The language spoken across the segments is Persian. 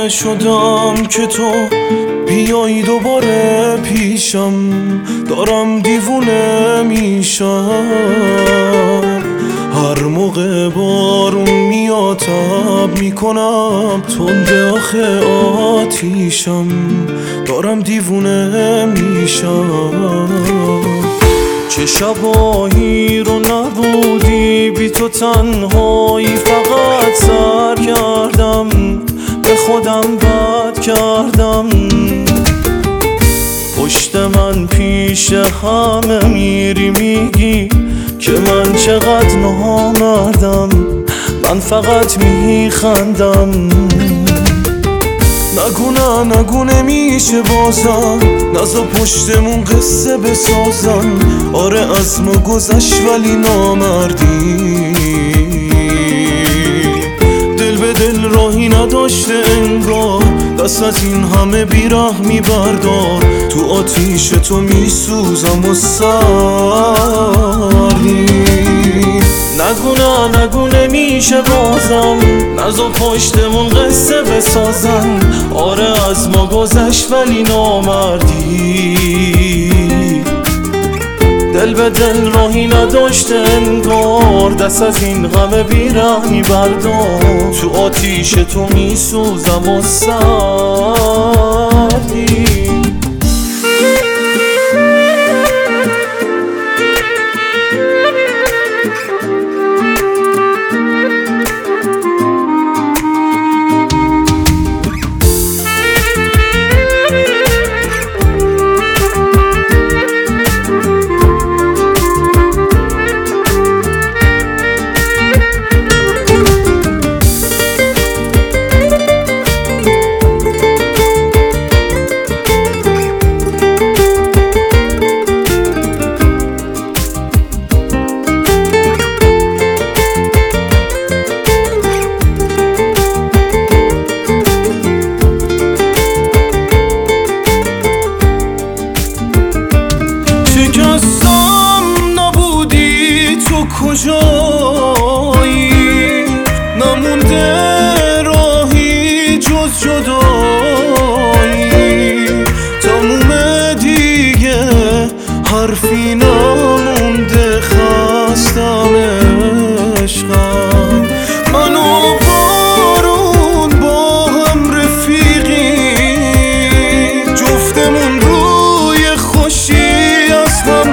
دیوونه شدم که تو بیایی دوباره پیشم، دارم دیوونه میشم. هر موقع بارون میاد تب میکنم، تنده آخه آتیشم، دارم دیوونه میشم. چه شبایی رو نبودی بی تو تنهایی، فقط سر کردم به خودم بد کردم. پشت من پیش همه میری میگی که من چقدر نامردم، من فقط میخندم. نگو نمیشه بازم، نزا پشتمون قصه بسازم. آره از ما گذشت ولی نامردی، دل به دل راهی نداشته انگار. دست از این همه بیرحمی بردار، تو آتیش تو میسوزم و سردی. نگو نمیشه بازم، نزا پشتمون قصه بسازن. آره از ما گذشت ولی نامردی، دل به دل راهی نداشته انگار. دست از این غم بیرحمی بردار، تو آتیش تو میسوزم و سردی. شکستم نبودی تو کجایی، نمونده راهی جز جدایی. تموم دیگه حرفی نمونده، خستم عشقم. من و بارون با هم رفیقی، جفتمون روی خوشی هم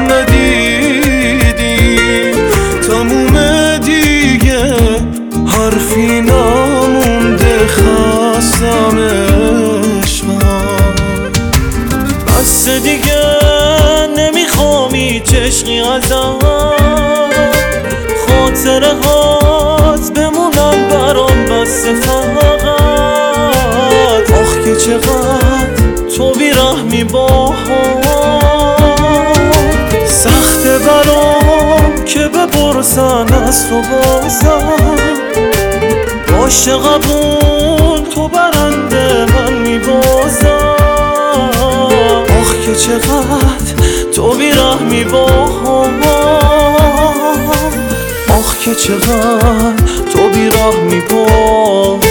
ندیدیم. تموم دیگه حرفی نمونده، خستم عشقم. بس دیگه نمیخوام هیچ عشقی ازم، خاطره هات بمونن برام بس فقط. آخ که چقدر تو بیرحمی باهام، سخته برام که بپرسن از تو بازم. باشه قبول تو برنده من میبازم. آخ که چقدر تو بیرحمی باهام، آخ که چقدر تو بیرحمی باهام.